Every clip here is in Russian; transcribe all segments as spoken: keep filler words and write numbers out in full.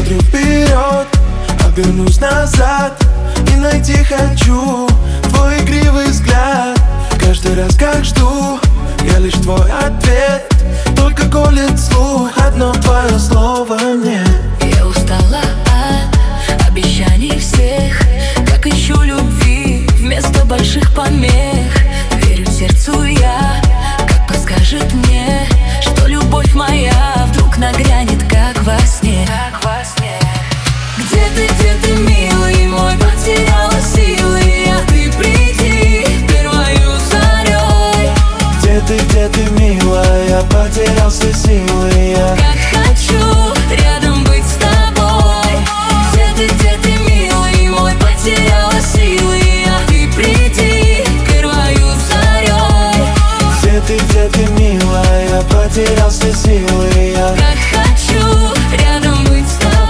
Смотрю вперед, обернусь назад и найти хочу твой игривый взгляд. Каждый раз как жду, я лишь твой ответ. Только колет слух одно твое слово мне. Я устала от обещаний всех, как ищу любви вместо больших помех. Верю сердцу я, как подскажет мне, что любовь моя вдруг нагрянет, как во сне. Где ты, где ты, милый мой, потеряла силы я, ты приди первою зарей. Где ты, где ты, милая, потерял все силы я. Как хочу рядом быть с тобой. Где ты, где ты, милый мой, потеряла силы я, ты приди первою зарей. Где ты, где ты, милая, потерял все силы я. Как хочу рядом быть с тобой.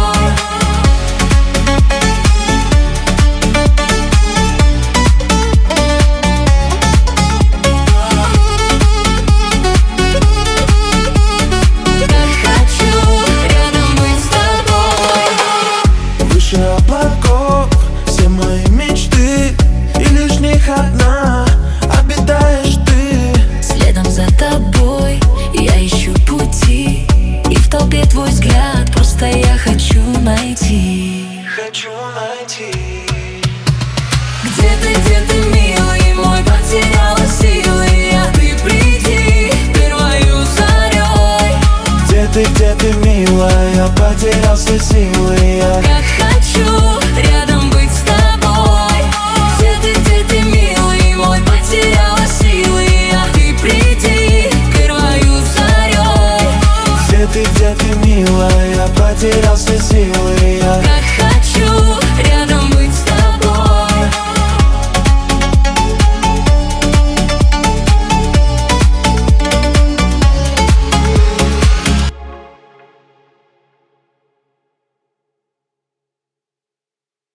Выше облаков все мои мечты, и лишь в них одна обитаешь ты. Следом за тобой я ищу пути, и в толпе твой взгляд просто я хочу найти. Хочу найти. Где ты, где ты, милый мой, потеряла силы я, ты приди первою зарей. Где ты, где ты, милая, потерял все силы я.